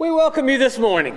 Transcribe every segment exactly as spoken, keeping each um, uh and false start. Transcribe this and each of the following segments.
We welcome you this morning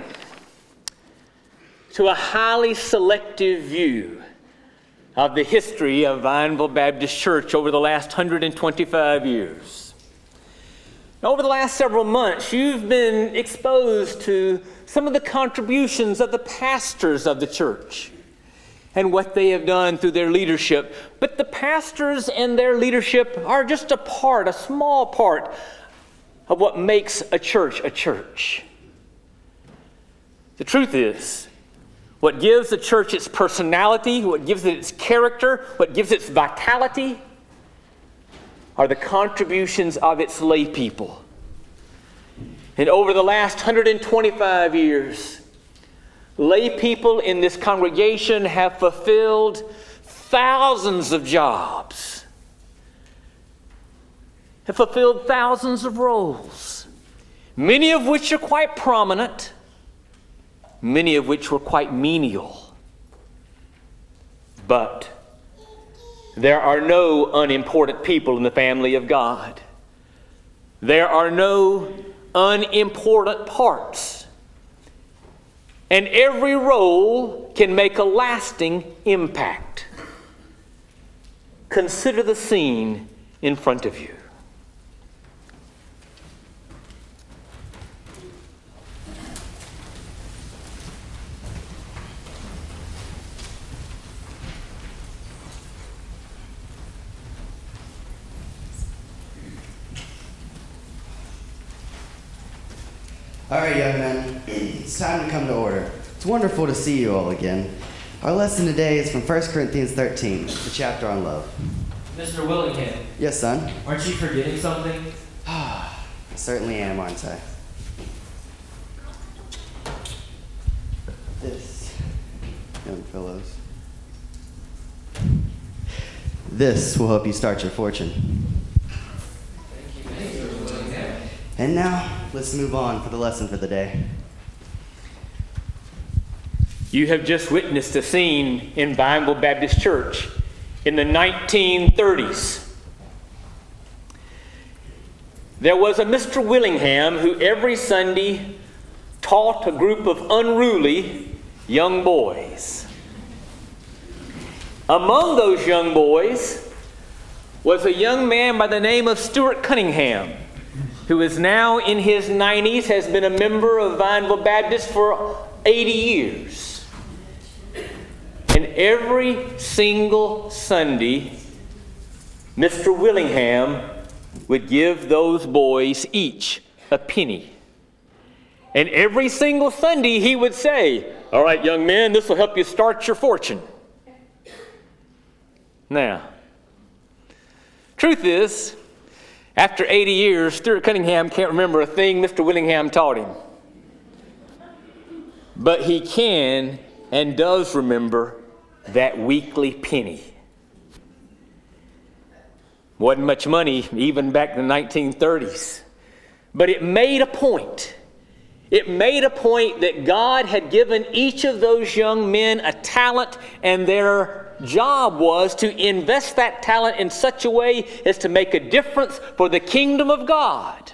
to a highly selective view of the history of Vineville Baptist Church over the last one hundred twenty-five years. Over the last several months, you've been exposed to some of the contributions of the pastors of the church and what they have done through their leadership. But the pastors and their leadership are just a part, a small part of what makes a church a church. The truth is, what gives a church its personality, what gives it its character, what gives it its vitality, are the contributions of its lay people. And over the last one hundred twenty-five years, lay people in this congregation have fulfilled thousands of jobs, have fulfilled thousands of roles, many of which are quite prominent, many of which were quite menial. But there are no unimportant people in the family of God. There are no unimportant parts. And every role can make a lasting impact. Consider the scene in front of you. All right, young men, it's time to come to order. It's wonderful to see you all again. Our lesson today is from First Corinthians thirteen, the chapter on love. Mister Willingham. Yes, son? Aren't you forgetting something? I certainly am, aren't I? This, young fellows, this will help you start your fortune. And now, let's move on for the lesson for the day. You have just witnessed a scene in Vineville Baptist Church in the nineteen thirties. There was a Mister Willingham who every Sunday taught a group of unruly young boys. Among those young boys was a young man by the name of Stuart Cunningham, who is now in his nineties, has been a member of Vineville Baptist for eighty years. And every single Sunday, Mister Willingham would give those boys each a penny. And every single Sunday he would say, "All right, young men, this will help you start your fortune." Now, truth is, after eighty years, Stuart Cunningham can't remember a thing Mister Willingham taught him. But he can and does remember that weekly penny. Wasn't much money even back in the nineteen thirties. But it made a point. It made a point that God had given each of those young men a talent, and their job was to invest that talent in such a way as to make a difference for the kingdom of God.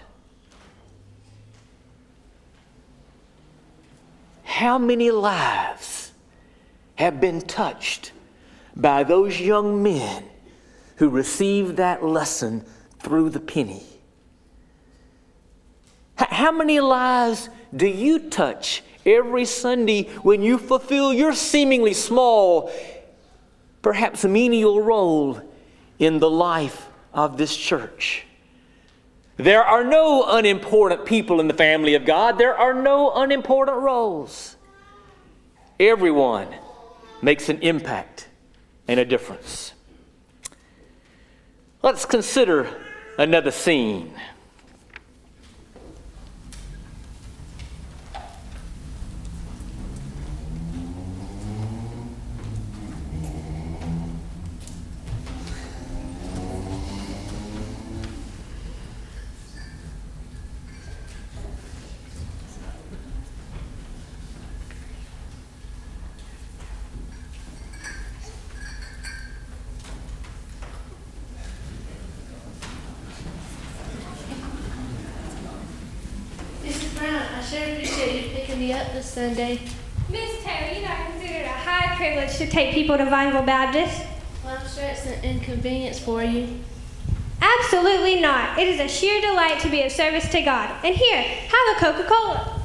How many lives have been touched by those young men who received that lesson through the penny? H- how many lives do you touch every Sunday when you fulfill your seemingly small, perhaps menial role in the life of this church? There are no unimportant people in the family of God. There are no unimportant roles. Everyone makes an impact and a difference. Let's consider another scene. appreciate you picking me up this Sunday. Miss Taylor, you know I consider it a high privilege to take people to Vineville Baptist. Well, I'm sure it's an inconvenience for you. Absolutely not. It is a sheer delight to be of service to God. And here, have a Coca-Cola.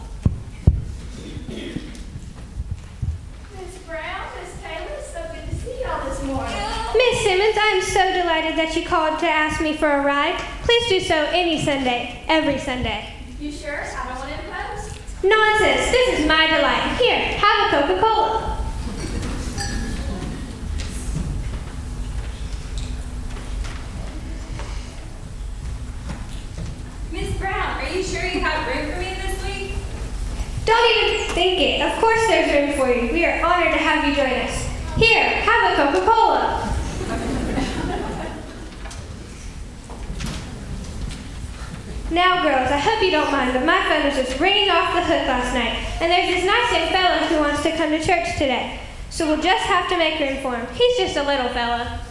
Miss Brown, Miss Taylor, it's so good to see y'all this morning. Miss Simmons, I am so delighted that you called to ask me for a ride. Please do so any Sunday, every Sunday. You sure? I don't want to impose. Nonsense. This is my delight. Here, have a Coca-Cola. Miss Brown, are you sure you have room for me this week? Don't even think it. Of course there's room for you. We are honored to have you join us. Here, have a Coca-Cola. Now, girls, I hope you don't mind, but my phone was just ringing off the hook last night, and there's this nice young fella who wants to come to church today. So we'll just have to make room for him. He's just a little fella.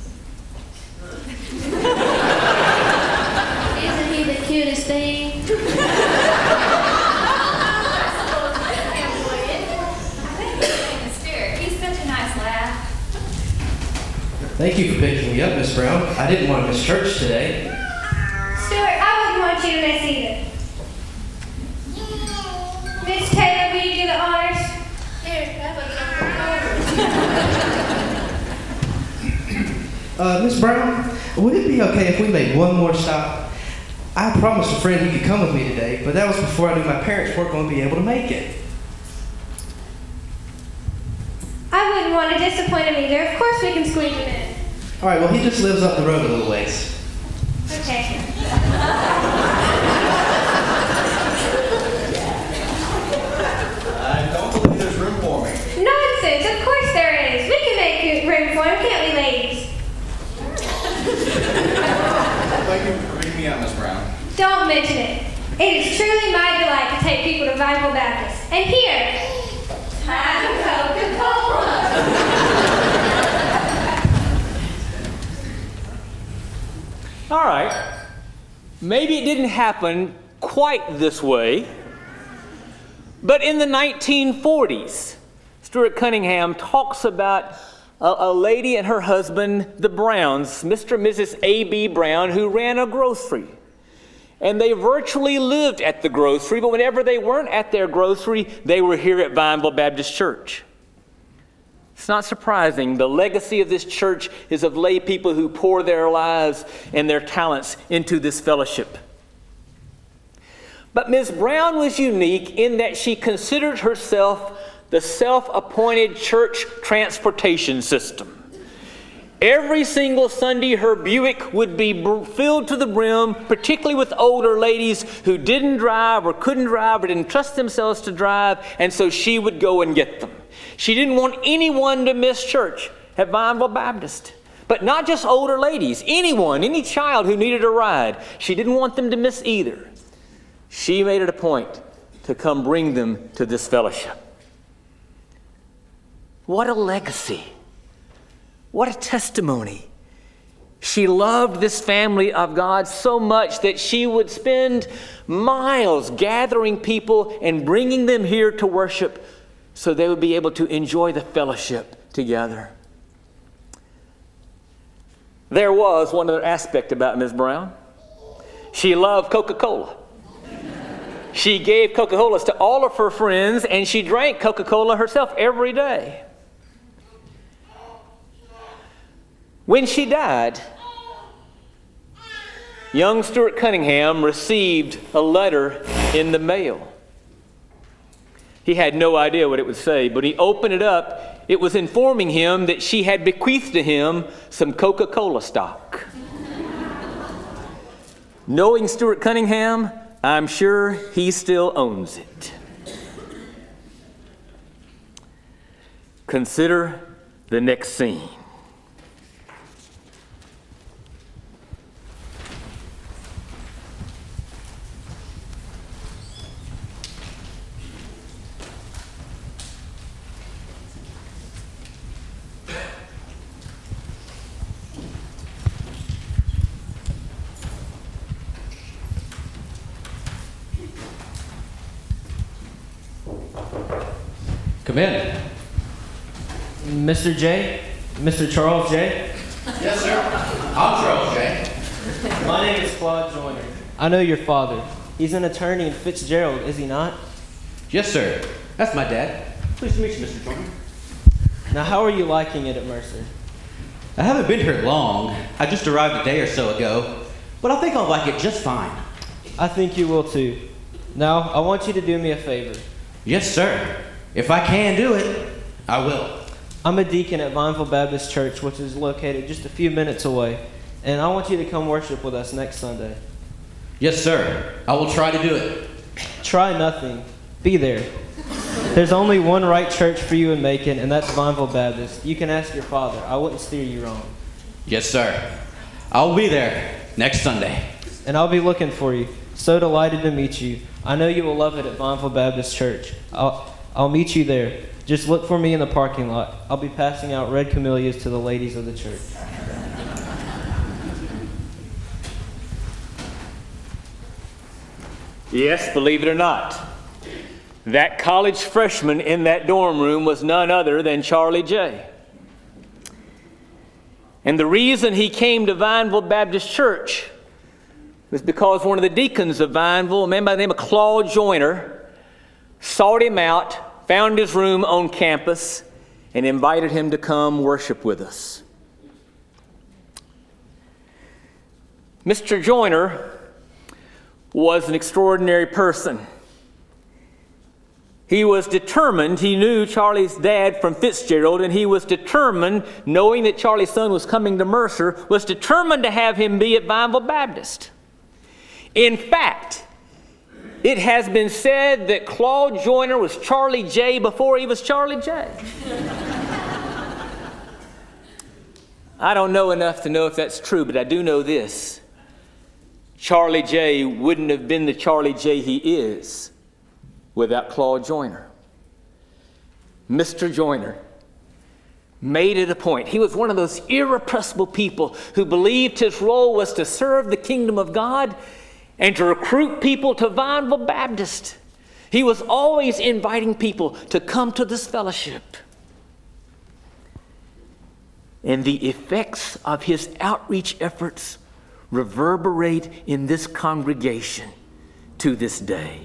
Isn't he the cutest thing? I think his name is Stuart. He's such a nice lad. Thank you for picking me up, Miss Brown. I didn't want to miss church today. Stuart, I wouldn't want you to miss either. Miss Taylor, will you do the honors? Here, have a Coca-Cola. Uh, Miss Brown, would it be okay if we made one more stop? I promised a friend he could come with me today, but that was before I knew my parents weren't going to be able to make it. I wouldn't want to disappoint him either. Of course we can squeeze him in. All right, well, he just lives up the road a little ways. Okay. I don't believe there's room for me. Nonsense. Of course there is. We can make room for him, can't we, ladies? Thank you for bringing me out, Miss Brown. Don't mention it. It is truly my delight to take people to Vineville Baptist. And here, have a Coca-Cola. All right. Maybe it didn't happen quite this way, but in the nineteen forties, Stuart Cunningham talks about a, a lady and her husband, the Browns, Mister and Missus A B Brown, who ran a grocery. And they virtually lived at the grocery, but whenever they weren't at their grocery, they were here at Vineville Baptist Church. It's not surprising. The legacy of this church is of lay people who pour their lives and their talents into this fellowship. But Miz Brown was unique in that she considered herself the self-appointed church transportation system. Every single Sunday, her Buick would be filled to the brim, particularly with older ladies who didn't drive or couldn't drive or didn't trust themselves to drive, and so she would go and get them. She didn't want anyone to miss church at Vineville Baptist. But not just older ladies, anyone, any child who needed a ride. She didn't want them to miss either. She made it a point to come bring them to this fellowship. What a legacy. What a testimony. She loved this family of God so much that she would spend miles gathering people and bringing them here to worship so they would be able to enjoy the fellowship together. There was one other aspect about Miz Brown. She loved Coca-Cola. She gave Coca-Colas to all of her friends, and she drank Coca-Cola herself every day. When she died, young Stuart Cunningham received a letter in the mail. He had no idea what it would say, but he opened it up. It was informing him that she had bequeathed to him some Coca-Cola stock. Knowing Stuart Cunningham, I'm sure he still owns it. Consider the next scene. Come in. Mister J? Mister Charles J? Yes, sir. I'm Charles J. My name is Claude Joyner. I know your father. He's an attorney in Fitzgerald, is he not? Yes, sir. That's my dad. Pleased to meet you, Mister Joyner. Now, how are you liking it at Mercer? I haven't been here long. I just arrived a day or so ago, but I think I'll like it just fine. I think you will too. Now, I want you to do me a favor. Yes, sir. If I can do it, I will. I'm a deacon at Vineville Baptist Church, which is located just a few minutes away, and I want you to come worship with us next Sunday. Yes, sir. I will try to do it. Try nothing. Be there. There's only one right church for you in Macon, and that's Vineville Baptist. You can ask your father. I wouldn't steer you wrong. Yes, sir. I'll be there next Sunday. And I'll be looking for you. So delighted to meet you. I know you will love it at Vineville Baptist Church. I'll, I'll meet you there. Just look for me in the parking lot. I'll be passing out red camellias to the ladies of the church. Yes, believe it or not, that college freshman in that dorm room was none other than Charlie J. And the reason he came to Vineville Baptist Church was because one of the deacons of Vineville, a man by the name of Claude Joyner, sought him out, found his room on campus, and invited him to come worship with us. Mister Joyner was an extraordinary person. He was determined. He knew Charlie's dad from Fitzgerald, and he was determined, knowing that Charlie's son was coming to Mercer, was determined to have him be at Vineville Baptist. In fact, it has been said that Claude Joyner was Charlie J before he was Charlie J. I don't know enough to know if that's true, but I do know this. Charlie J wouldn't have been the Charlie J he is without Claude Joyner. Mister Joyner made it a point. He was one of those irrepressible people who believed his role was to serve the kingdom of God and to recruit people to Vineville Baptist. He was always inviting people to come to this fellowship. And the effects of his outreach efforts reverberate in this congregation to this day.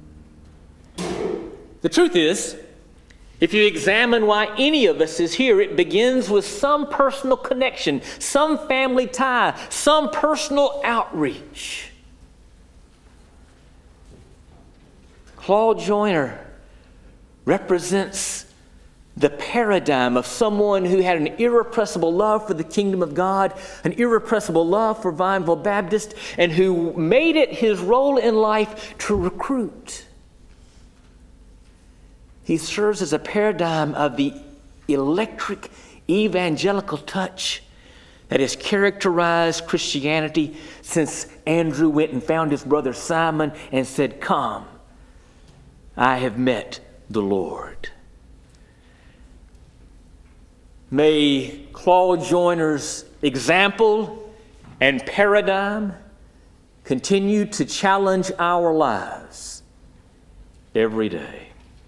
The truth is, if you examine why any of us is here, it begins with some personal connection, some family tie, some personal outreach. Claude Joyner represents the paradigm of someone who had an irrepressible love for the kingdom of God, an irrepressible love for Vineville Baptist, and who made it his role in life to recruit. He serves as a paradigm of the electric evangelical touch that has characterized Christianity since Andrew went and found his brother Simon and said, "Come, I have met the Lord." May Claude Joyner's example and paradigm continue to challenge our lives every day.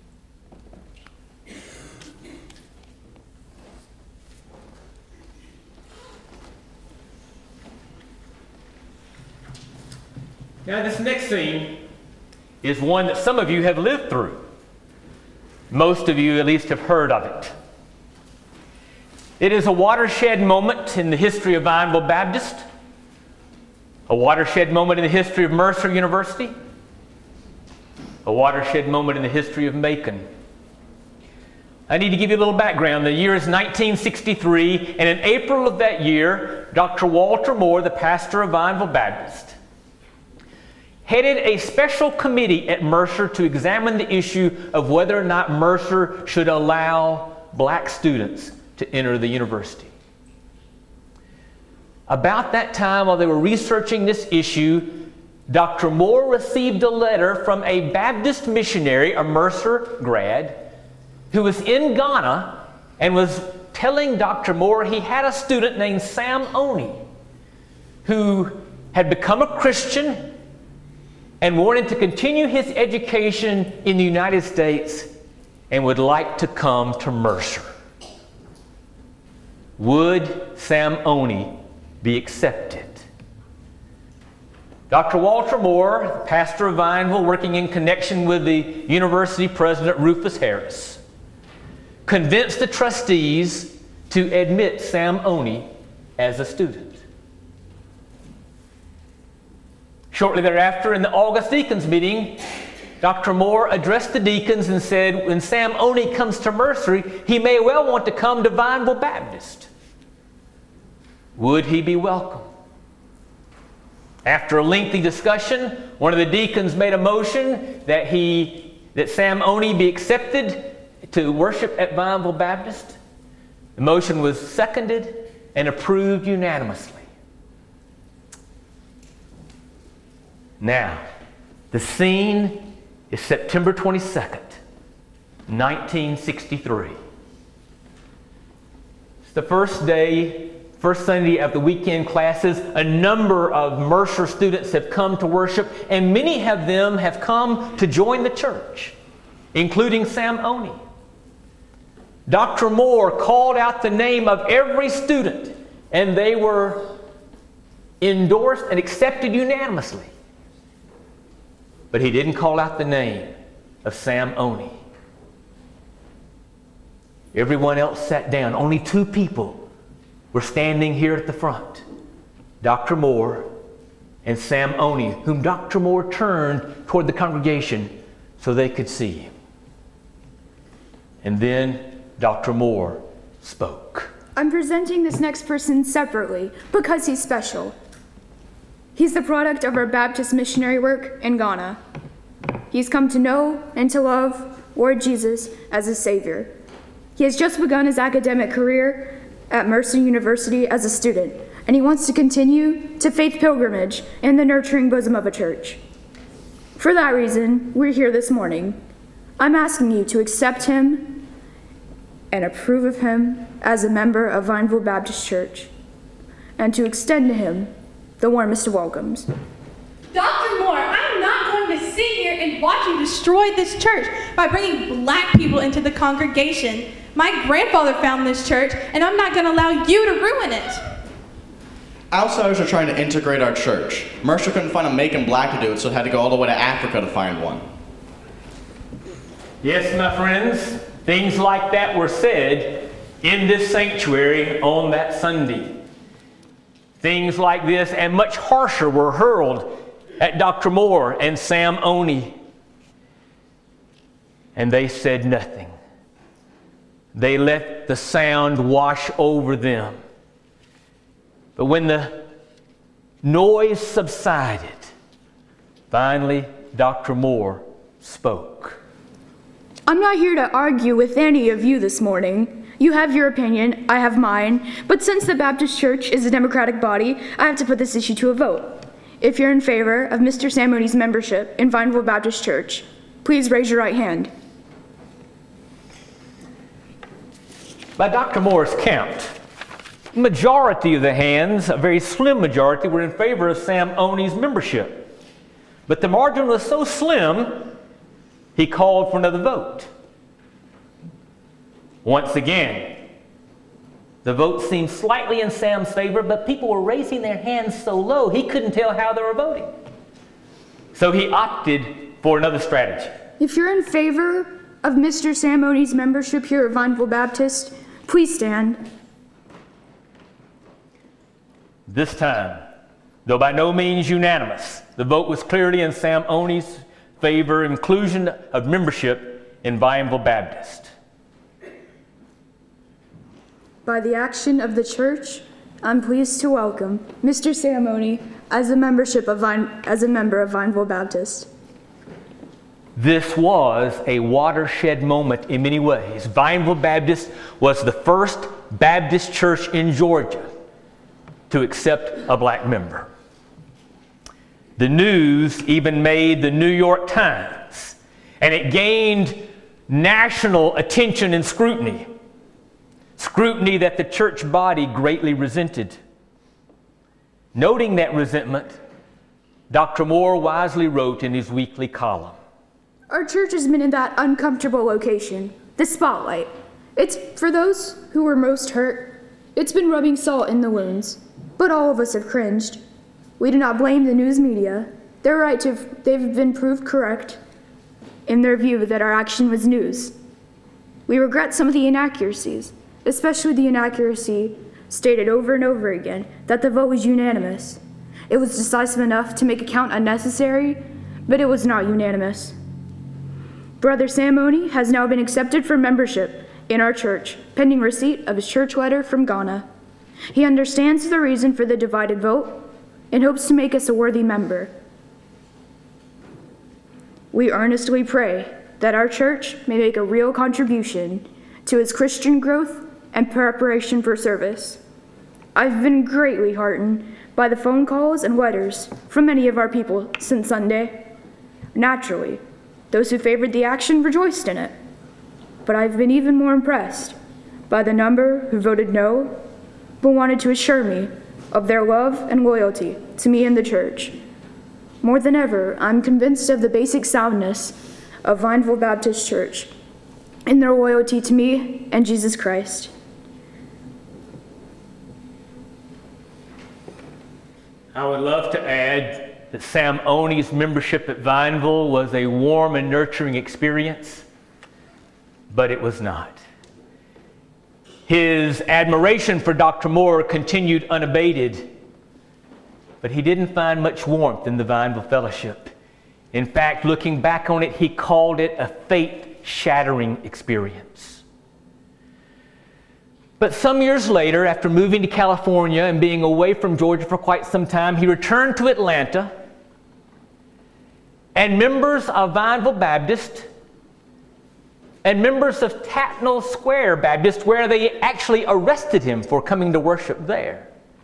Now, this next scene is one that some of you have lived through. Most of you at least have heard of it. It is a watershed moment in the history of Vineville Baptist, a watershed moment in the history of Mercer University, a watershed moment in the history of Macon. I need to give you a little background. The year is nineteen sixty-three, and in April of that year, Doctor Walter Moore, the pastor of Vineville Baptist, headed a special committee at Mercer to examine the issue of whether or not Mercer should allow black students to enter the university. About that time, while they were researching this issue, Doctor Moore received a letter from a Baptist missionary, a Mercer grad, who was in Ghana and was telling Doctor Moore he had a student named Sam Oney who had become a Christian and wanted to continue his education in the United States and would like to come to Mercer. Would Sam Oney be accepted? Doctor Walter Moore, pastor of Vineville, working in connection with the university president Rufus Harris, convinced the trustees to admit Sam Oney as a student. Shortly thereafter, in the August deacons meeting, Doctor Moore addressed the deacons and said, when Sam Oney comes to Mercer, he may well want to come to Vineville Baptist. Would he be welcome? After a lengthy discussion, one of the deacons made a motion that he, that Sam Oney be accepted to worship at Vineville Baptist. The motion was seconded and approved unanimously. Now, the scene is September twenty-second, nineteen sixty-three. It's the first day, first Sunday of the weekend classes. A number of Mercer students have come to worship, and many of them have come to join the church, including Sam Oney. Doctor Moore called out the name of every student, and they were endorsed and accepted unanimously. But he didn't call out the name of Sam Oney. Everyone else sat down. Only two people were standing here at the front. Doctor Moore and Sam Oney, whom Doctor Moore turned toward the congregation so they could see him. And then Doctor Moore spoke. I'm presenting this next person separately because he's special. He's the product of our Baptist missionary work in Ghana. He's come to know and to love Lord Jesus as his Savior. He has just begun his academic career at Mercer University as a student, and he wants to continue to faith pilgrimage in the nurturing bosom of a church. For that reason, we're here this morning. I'm asking you to accept him and approve of him as a member of Vineville Baptist Church, and to extend to him the warmest of welcomes. Doctor Moore, I'm not going to sit here and watch you destroy this church by bringing black people into the congregation. My grandfather founded this church, and I'm not going to allow you to ruin it. Outsiders are trying to integrate our church. Mercer couldn't find a Macon black to do it, so it had to go all the way to Africa to find one. Yes, my friends, things like that were said in this sanctuary on that Sunday. Things like this and much harsher were hurled at Doctor Moore and Sam Oney. And they said nothing. They let the sound wash over them. But when the noise subsided, finally Doctor Moore spoke. I'm not here to argue with any of you this morning. You have your opinion, I have mine, but since the Baptist Church is a democratic body, I have to put this issue to a vote. If you're in favor of Mister Sam Oney's membership in Vineville Baptist Church, please raise your right hand. By Doctor Moore's count, the majority of the hands, a very slim majority, were in favor of Sam Oney's membership. But the margin was so slim, he called for another vote. Once again, the vote seemed slightly in Sam's favor, but people were raising their hands so low he couldn't tell how they were voting. So he opted for another strategy. If you're in favor of Mister Sam Oney's membership here at Vineville Baptist, please stand. This time, though by no means unanimous, the vote was clearly in Sam Oney's favor, inclusion of membership in Vineville Baptist. By the action of the church, I'm pleased to welcome Mister Sam Oney as a membership of Vine, as a member of Vineville Baptist. This was a watershed moment in many ways. Vineville Baptist was the first Baptist church in Georgia to accept a black member. The news even made the New York Times, and it gained national attention and scrutiny. Scrutiny that the church body greatly resented. Noting that resentment, Doctor Moore wisely wrote in his weekly column, Our church has been in that uncomfortable location, the spotlight. It's for those who were most hurt. It's been rubbing salt in the wounds, but all of us have cringed. We do not blame the news media. They're right to, they've been proved correct in their view that our action was news. We regret some of the inaccuracies, especially the inaccuracy stated over and over again that the vote was unanimous. It was decisive enough to make a count unnecessary, but it was not unanimous. Brother Sam Oney has now been accepted for membership in our church, pending receipt of his church letter from Ghana. He understands the reason for the divided vote and hopes to make us a worthy member. We earnestly pray that our church may make a real contribution to its Christian growth and preparation for service. I've been greatly heartened by the phone calls and letters from many of our people since Sunday. Naturally, those who favored the action rejoiced in it, but I've been even more impressed by the number who voted no, but wanted to assure me of their love and loyalty to me and the church. More than ever, I'm convinced of the basic soundness of Vineville Baptist Church and their loyalty to me and Jesus Christ. I would love to add that Sam Oney's membership at Vineville was a warm and nurturing experience, but it was not. His admiration for Doctor Moore continued unabated, but he didn't find much warmth in the Vineville Fellowship. In fact, looking back on it, he called it a faith-shattering experience. But some years later, after moving to California and being away from Georgia for quite some time, he returned to Atlanta, and members of Vineville Baptist and members of Tatnall Square Baptist, where they actually arrested him for coming to worship there,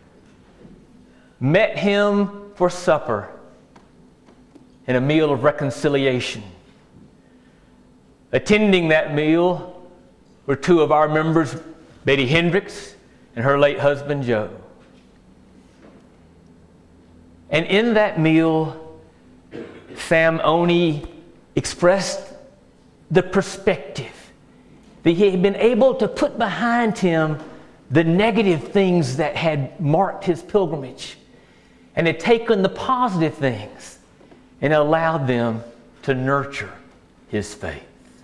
met him for supper and a meal of reconciliation. Attending that meal were two of our members, Betty Hendricks and her late husband, Joe. And in that meal, Sam Oney expressed the perspective that he had been able to put behind him the negative things that had marked his pilgrimage, and had taken the positive things and allowed them to nurture his faith.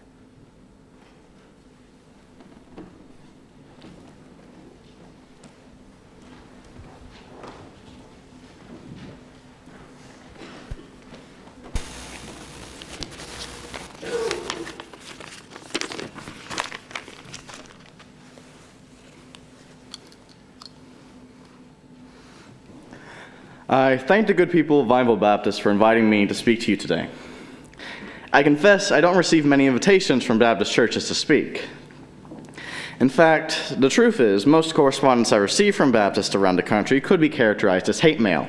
I thank the good people of Vineville Baptist for inviting me to speak to you today. I confess I don't receive many invitations from Baptist churches to speak. In fact, the truth is, most correspondence I receive from Baptists around the country could be characterized as hate mail.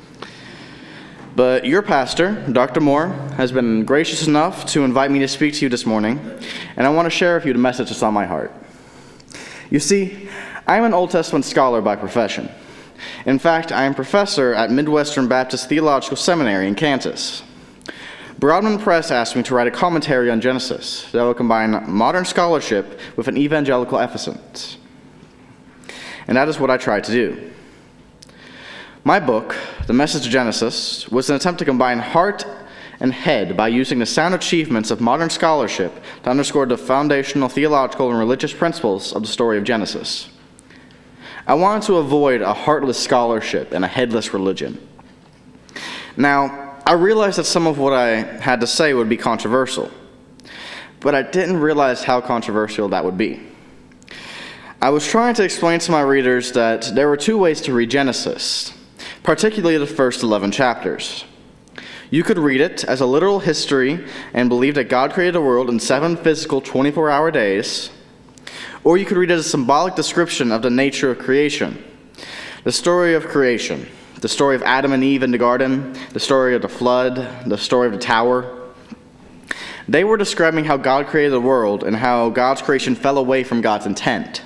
But your pastor, Doctor Moore, has been gracious enough to invite me to speak to you this morning, and I want to share with you the message that's on my heart. You see, I'm an Old Testament scholar by profession. In fact, I am professor at Midwestern Baptist Theological Seminary in Kansas. Broadman Press asked me to write a commentary on Genesis that will combine modern scholarship with an evangelical emphasis. And that is what I tried to do. My book, The Message of Genesis, was an attempt to combine heart and head by using the sound achievements of modern scholarship to underscore the foundational theological and religious principles of the story of Genesis. I wanted to avoid a heartless scholarship and a headless religion. Now, I realized that some of what I had to say would be controversial, but I didn't realize how controversial that would be. I was trying to explain to my readers that there were two ways to read Genesis, particularly the first eleven chapters. You could read it as a literal history and believe that God created the world in seven physical twenty-four hour days, or you could read it as a symbolic description of the nature of creation. The story of creation, the story of Adam and Eve in the garden, the story of the flood, the story of the tower. They were describing how God created the world and how God's creation fell away from God's intent.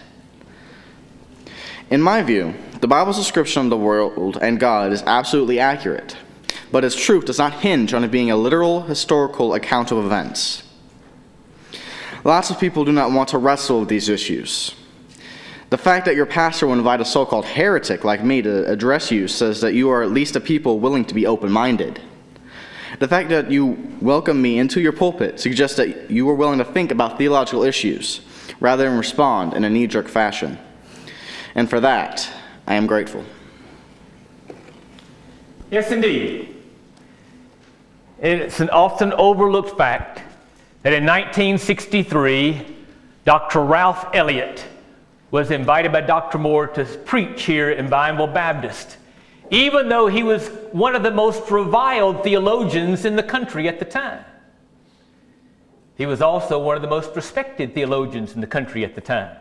In my view, the Bible's description of the world and God is absolutely accurate. but its truth does not hinge on it being a literal historical account of events. Lots of people do not want to wrestle with these issues. The fact that your pastor will invite a so-called heretic like me to address you says that you are at least a people willing to be open-minded. The fact that you welcome me into your pulpit suggests that you are willing to think about theological issues rather than respond in a knee-jerk fashion. And for that, I am grateful. Yes, indeed. It's an often overlooked fact that in nineteen sixty-three, Doctor Ralph Elliott was invited by Doctor Moore to preach here in Vineville Baptist, even though he was one of the most reviled theologians in the country at the time. He was also one of the most respected theologians in the country at the time.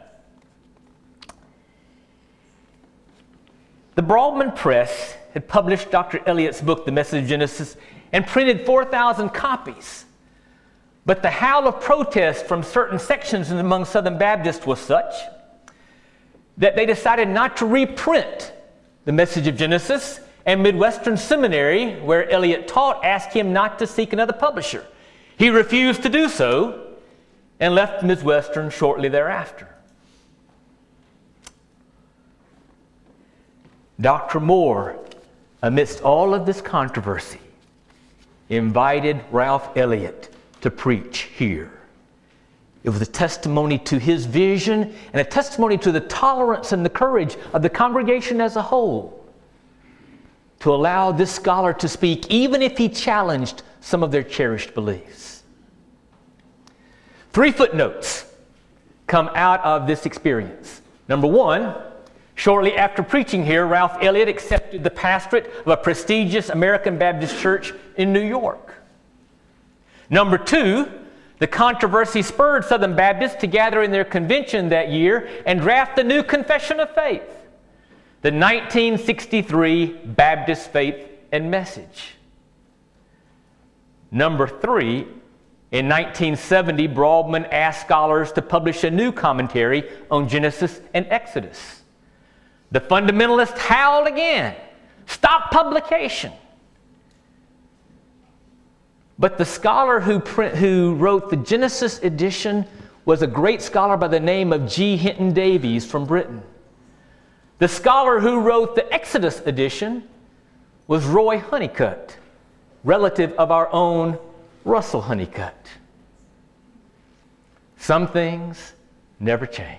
The Broadman Press had published Doctor Elliott's book, The Message of Genesis, and printed four thousand copies. But the howl of protest from certain sections among Southern Baptists was such that they decided not to reprint The Message of Genesis, and Midwestern Seminary, where Elliott taught, asked him not to seek another publisher. He refused to do so and left Midwestern shortly thereafter. Doctor Moore, amidst all of this controversy, invited Ralph Elliott to preach here. It was a testimony to his vision and a testimony to the tolerance and the courage of the congregation as a whole to allow this scholar to speak, even if he challenged some of their cherished beliefs. Three footnotes come out of this experience. Number one, shortly after preaching here, Ralph Elliott accepted the pastorate of a prestigious American Baptist church in New York. Number two, the controversy spurred Southern Baptists to gather in their convention that year and draft the new Confession of Faith, the nineteen sixty-three Baptist Faith and Message. Number three, in nineteen seventy, Broadman asked scholars to publish a new commentary on Genesis and Exodus. The fundamentalists howled again, "Stop publication!" But the scholar who, print, who wrote the Genesis edition was a great scholar by the name of G. Hinton Davies from Britain. The scholar who wrote the Exodus edition was Roy Honeycutt, relative of our own Russell Honeycutt. Some things never change.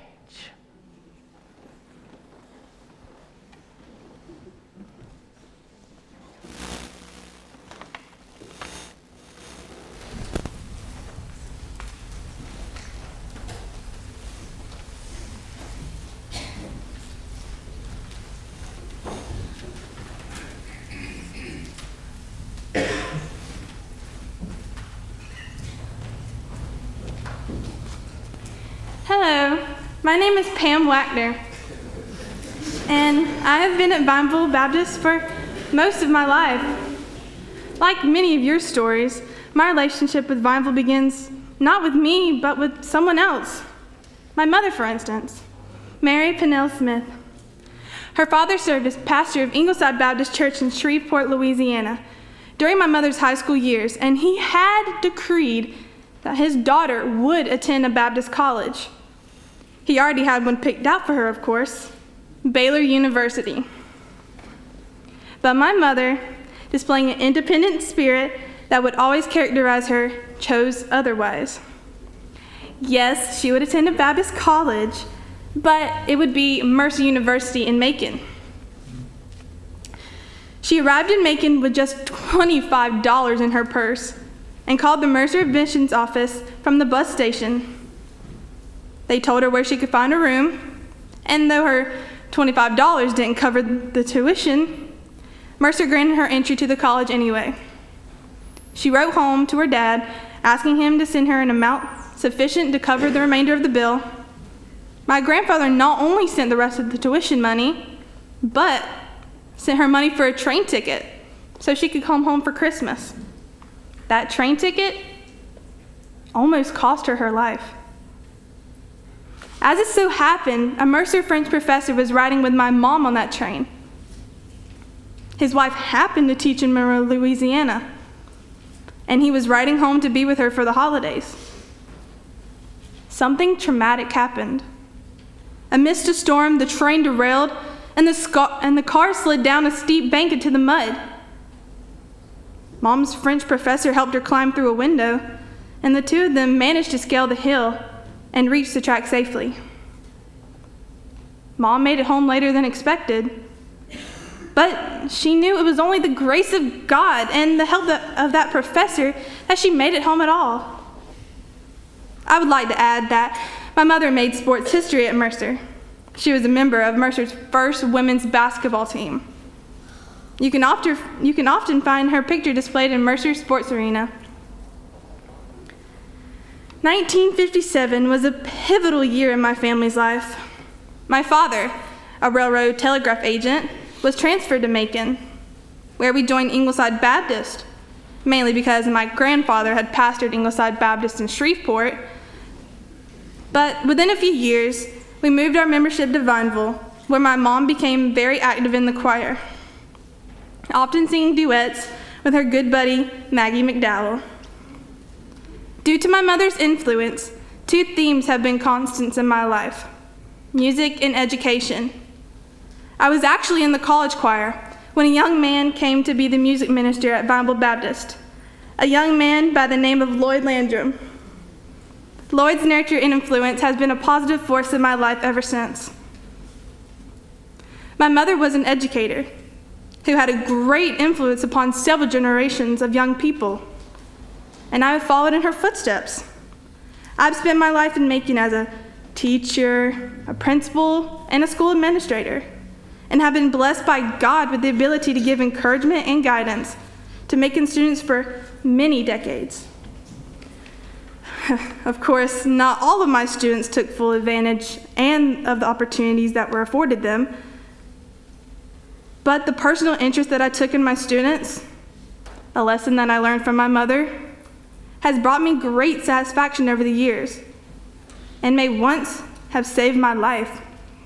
Hello, my name is Pam Wagner, and I have been at Vineville Baptist for most of my life. Like many of your stories, my relationship with Vineville begins not with me, but with someone else. My mother, for instance, Mary Pennell Smith. Her father served as pastor of Ingleside Baptist Church in Shreveport, Louisiana, during my mother's high school years, and he had decreed that his daughter would attend a Baptist college. He already had one picked out for her, of course, Baylor University. But my mother, displaying an independent spirit that would always characterize her, chose otherwise. Yes, she would attend a Baptist college, but it would be Mercer University in Macon. She arrived in Macon with just twenty-five dollars in her purse and called the Mercer admissions office from the bus station. They told her where she could find a room, and though her twenty-five dollars didn't cover the tuition, Mercer granted her entry to the college anyway. She wrote home to her dad, asking him to send her an amount sufficient to cover the remainder of the bill. My grandfather not only sent the rest of the tuition money, but sent her money for a train ticket so she could come home for Christmas. That train ticket almost cost her her life. As it so happened, a Mercer French professor was riding with my mom on that train. His wife happened to teach in Monroe, Louisiana, and he was riding home to be with her for the holidays. Something traumatic happened. Amidst a storm, the train derailed, and the, scar- and the car slid down a steep bank into the mud. Mom's French professor helped her climb through a window, and the two of them managed to scale the hill and reach the track safely. Mom made it home later than expected, but she knew it was only the grace of God and the help of that professor that she made it home at all. I would like to add that my mother made sports history at Mercer. She was a member of Mercer's first women's basketball team. You can often, you can often find her picture displayed in Mercer's sports arena. nineteen fifty-seven was a pivotal year in my family's life. My father, a railroad telegraph agent, was transferred to Macon, where we joined Ingleside Baptist, mainly because my grandfather had pastored Ingleside Baptist in Shreveport. But within a few years, we moved our membership to Vineville, where my mom became very active in the choir, often singing duets with her good buddy, Maggie McDowell. Due to my mother's influence, two themes have been constants in my life: music and education. I was actually in the college choir when a young man came to be the music minister at Vineville Baptist, a young man by the name of Lloyd Landrum. Lloyd's nurture and influence has been a positive force in my life ever since. My mother was an educator who had a great influence upon several generations of young people, and I have followed in her footsteps. I've spent my life in Macon as a teacher, a principal, and a school administrator, and have been blessed by God with the ability to give encouragement and guidance to Macon students for many decades. Of course, not all of my students took full advantage and of the opportunities that were afforded them, but the personal interest that I took in my students, a lesson that I learned from my mother, has brought me great satisfaction over the years and may once have saved my life.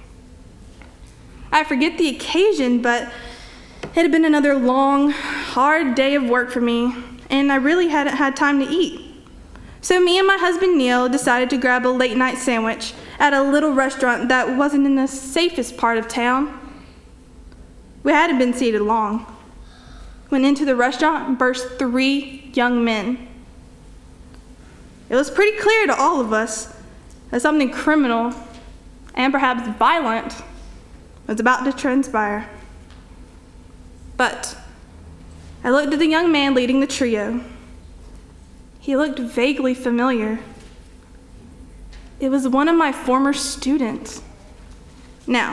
I forget the occasion, but it had been another long, hard day of work for me, and I really hadn't had time to eat. So me and my husband Neil decided to grab a late night sandwich at a little restaurant that wasn't in the safest part of town. We hadn't been seated long when into the restaurant burst three young men. It was pretty clear to all of us that something criminal and perhaps violent was about to transpire. But I looked at the young man leading the trio. He looked vaguely familiar. It was one of my former students. Now,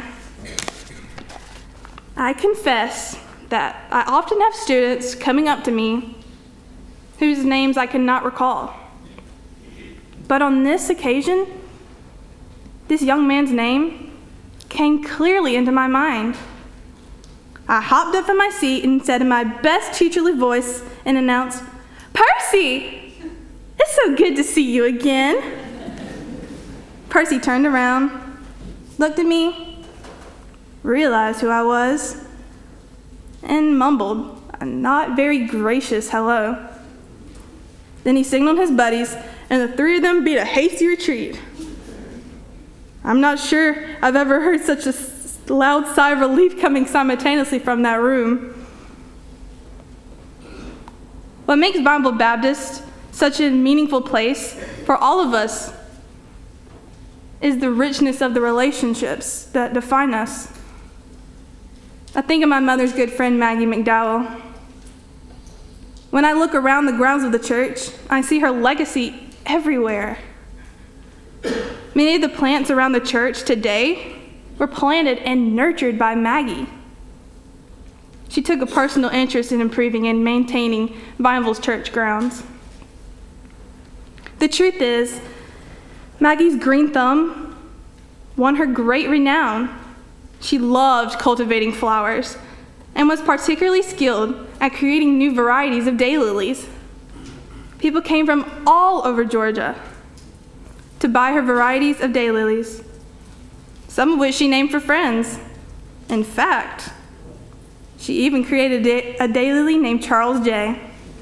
I confess that I often have students coming up to me whose names I cannot recall. But on this occasion, this young man's name came clearly into my mind. I hopped up from my seat and said in my best teacherly voice and announced, "Percy, it's so good to see you again." Percy turned around, looked at me, realized who I was, and mumbled a not very gracious hello. Then he signaled his buddies, and the three of them beat a hasty retreat. I'm not sure I've ever heard such a loud sigh of relief coming simultaneously from that room. What makes Vineville Baptist such a meaningful place for all of us is the richness of the relationships that define us. I think of my mother's good friend, Maggie McDowell. When I look around the grounds of the church, I see her legacy everywhere. Many of the plants around the church today were planted and nurtured by Maggie. She took a personal interest in improving and maintaining Vineville's church grounds. The truth is, Maggie's green thumb won her great renown. She loved cultivating flowers and was particularly skilled at creating new varieties of daylilies. People came from all over Georgia to buy her varieties of daylilies, some of which she named for friends. In fact, She even created a daily named Charles J.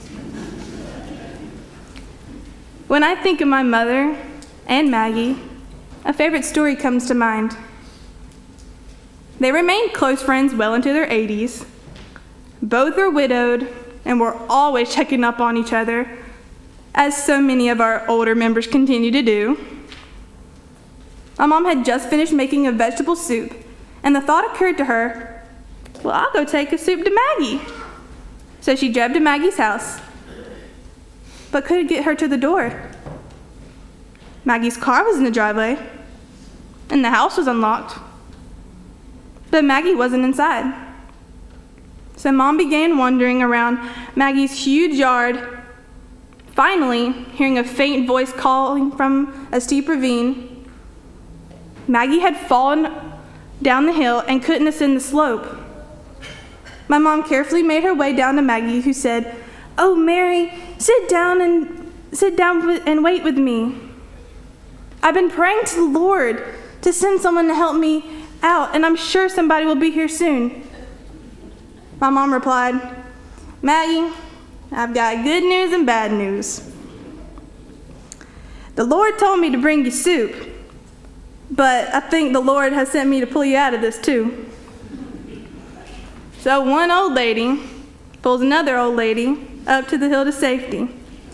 When I think of my mother and Maggie, a favorite story comes to mind. They remained close friends well into their eighties. Both were widowed and were always checking up on each other, as so many of our older members continue to do. My mom had just finished making a vegetable soup, and the thought occurred to her, well, I'll go take a soup to Maggie. So she drove to Maggie's house, but couldn't get her to the door. Maggie's car was in the driveway, and the house was unlocked, but Maggie wasn't inside. So Mom began wandering around Maggie's huge yard, finally hearing a faint voice calling from a steep ravine. Maggie had fallen down the hill and couldn't ascend the slope. My mom carefully made her way down to Maggie, who said, "Oh, Mary, sit down and sit down and wait with me. I've been praying to the Lord to send someone to help me out, and I'm sure somebody will be here soon." My mom replied, "Maggie, I've got good news and bad news. The Lord told me to bring you soup, but I think the Lord has sent me to pull you out of this too." So one old lady pulls another old lady up to the hill to safety.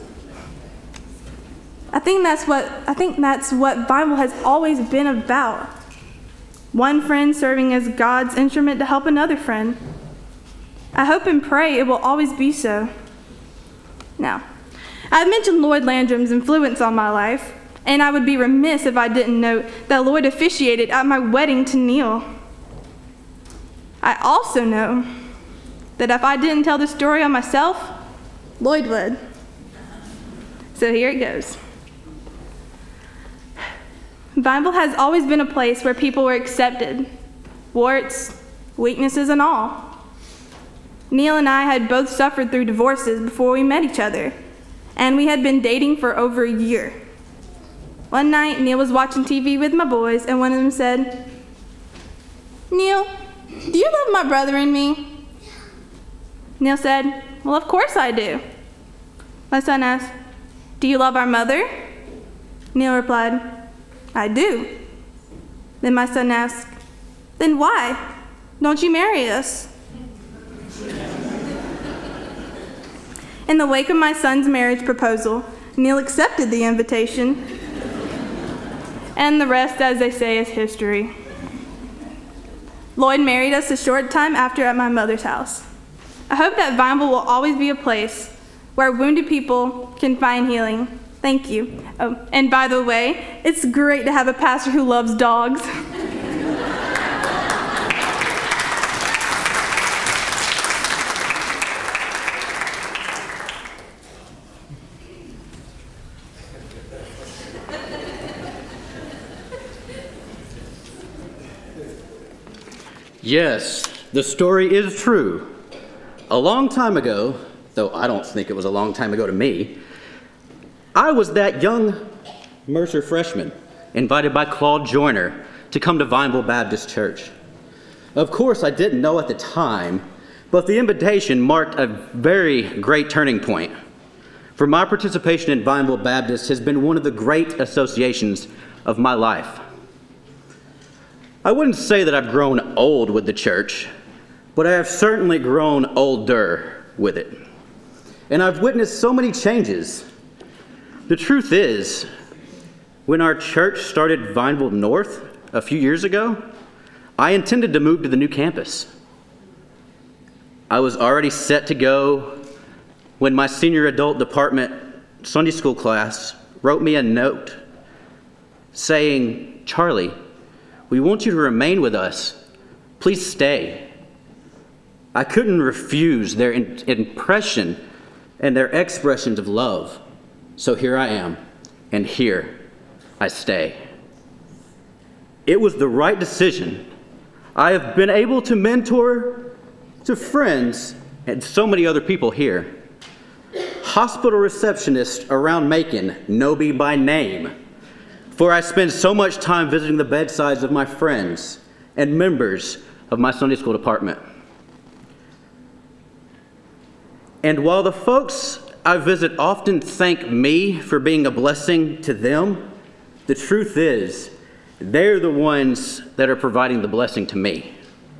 I think that's what I think that's what Bible has always been about. One friend serving as God's instrument to help another friend. I hope and pray it will always be so. Now, I've mentioned Lloyd Landrum's influence on my life, and I would be remiss if I didn't note that Lloyd officiated at my wedding to Neil. I also know that if I didn't tell the story on myself, Lloyd would. So here it goes. Vineville has always been a place where people were accepted, warts, weaknesses, and all. Neil and I had both suffered through divorces before we met each other, and we had been dating for over a year. One night, Neil was watching T V with my boys, and one of them said, "Neil, do you love my brother and me?" Neil said, "Well, of course I do." My son asked, "Do you love our mother?" Neil replied, "I do." Then my son asked, "Then why don't you marry us?" In the wake of my son's marriage proposal, Neil accepted the invitation, and the rest, as they say, is history. Lloyd married us a short time after at my mother's house. I hope that Vineville will always be a place where wounded people can find healing. Thank you. Oh, and by the way, it's great to have a pastor who loves dogs. Yes, the story is true. A long time ago, though I don't think it was a long time ago to me, I was that young Mercer freshman invited by Claude Joyner to come to Vineville Baptist Church. Of course, I didn't know at the time, but the invitation marked a very great turning point. For my participation in Vineville Baptist has been one of the great associations of my life. I wouldn't say that I've grown old with the church, but I have certainly grown older with it. And I've witnessed so many changes. The truth is, when our church started Vineville North a few years ago, I intended to move to the new campus. I was already set to go when my senior adult department Sunday school class wrote me a note saying, "Charlie, we want you to remain with us. Please stay." I couldn't refuse their in- impression and their expressions of love. So here I am, and here I stay. It was the right decision. I have been able to mentor to friends and so many other people here. Hospital receptionists around Macon know me by name, for I spend so much time visiting the bedsides of my friends and members of my Sunday school department. And while the folks I visit often thank me for being a blessing to them, the truth is, they're the ones that are providing the blessing to me.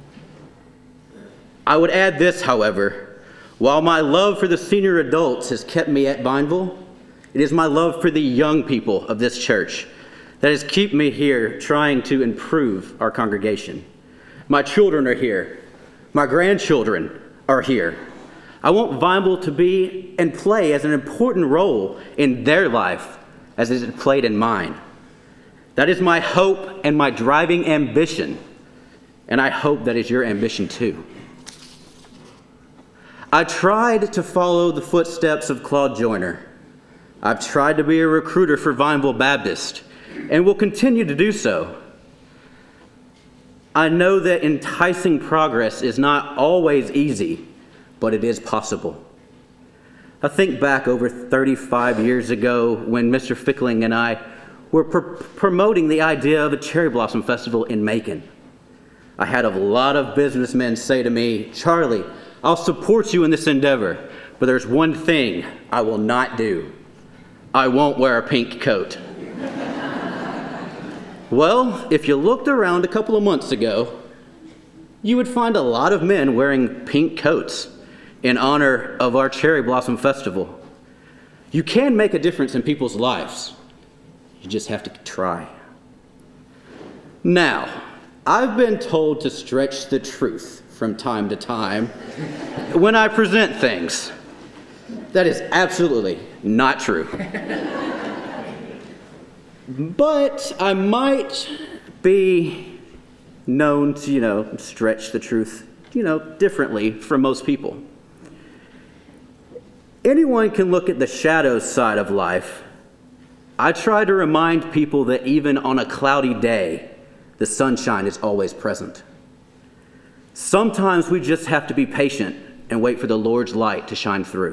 I would add this, however, while my love for the senior adults has kept me at Vineville, it is my love for the young people of this church that has kept me here trying to improve our congregation. My children are here. My grandchildren are here. I want Vineville to be and play as an important role in their life as it has played in mine. That is my hope and my driving ambition, and I hope that is your ambition too. I tried to follow the footsteps of Claude Joyner. I've tried to be a recruiter for Vineville Baptist, and will continue to do so. I know that enticing progress is not always easy, but it is possible. I think back over thirty-five years ago when Mister Fickling and I were pr- promoting the idea of a Cherry Blossom Festival in Macon. I had a lot of businessmen say to me, "Charlie, I'll support you in this endeavor, but there's one thing I will not do. I won't wear a pink coat." Well, if you looked around a couple of months ago, you would find a lot of men wearing pink coats in honor of our Cherry Blossom Festival. You can make a difference in people's lives. You just have to try. Now, I've been told to stretch the truth from time to time when I present things. That is absolutely not true. But I might be known to, you know, stretch the truth, you know, differently from most people. Anyone can look at the shadow side of life. I try to remind people that even on a cloudy day, the sunshine is always present. Sometimes we just have to be patient and wait for the Lord's light to shine through.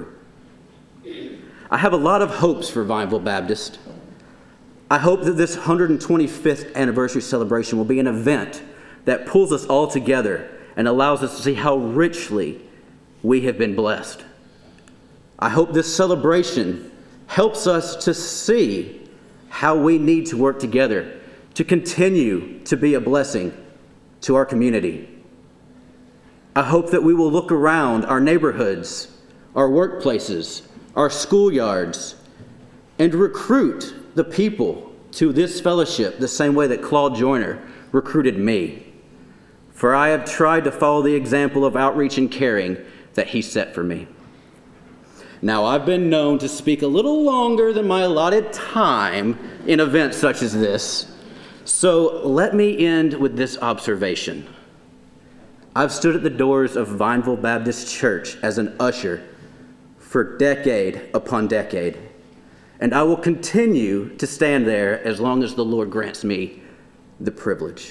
I have a lot of hopes for Vineville Baptist. I hope that this one hundred twenty-fifth anniversary celebration will be an event that pulls us all together and allows us to see how richly we have been blessed. I hope this celebration helps us to see how we need to work together to continue to be a blessing to our community. I hope that we will look around our neighborhoods, our workplaces, our schoolyards, and recruit the people to this fellowship the same way that Claude Joyner recruited me. For I have tried to follow the example of outreach and caring that he set for me. Now, I've been known to speak a little longer than my allotted time in events such as this, so let me end with this observation. I've stood at the doors of Vineville Baptist Church as an usher for decade upon decade, and I will continue to stand there as long as the Lord grants me the privilege.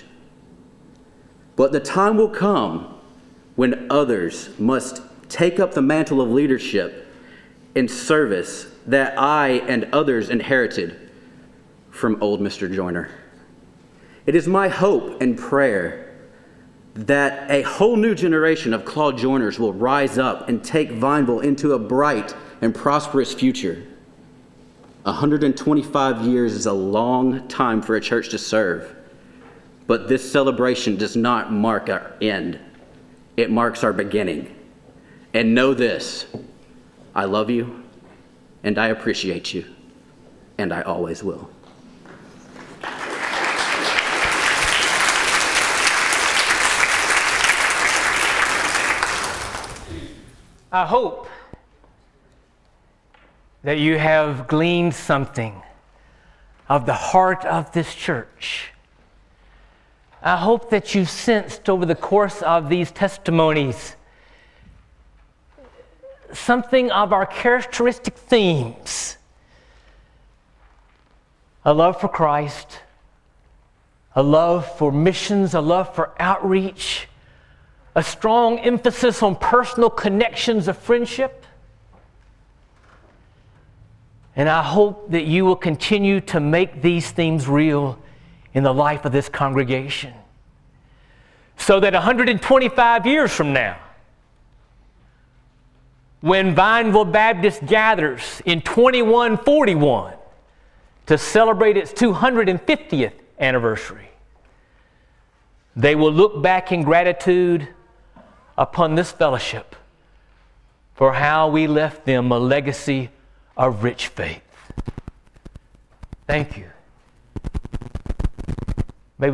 But the time will come when others must take up the mantle of leadership and service that I and others inherited from old Mister Joyner. It is my hope and prayer that a whole new generation of Claude Joyners will rise up and take Vineville into a bright and prosperous future. one hundred twenty-five years is a long time for a church to serve, but this celebration does not mark our end. It marks our beginning. And know this, I love you, and I appreciate you, and I always will. I hope that you have gleaned something of the heart of this church. I hope that you've sensed over the course of these testimonies something of our characteristic themes: a love for Christ, a love for missions, a love for outreach, a strong emphasis on personal connections of friendship. And I hope that you will continue to make these themes real in the life of this congregation, so that one hundred twenty-five years from now, when Vineville Baptist gathers in twenty-one forty-one to celebrate its two hundred fiftieth anniversary, they will look back in gratitude upon this fellowship for how we left them a legacy of rich faith. Thank you.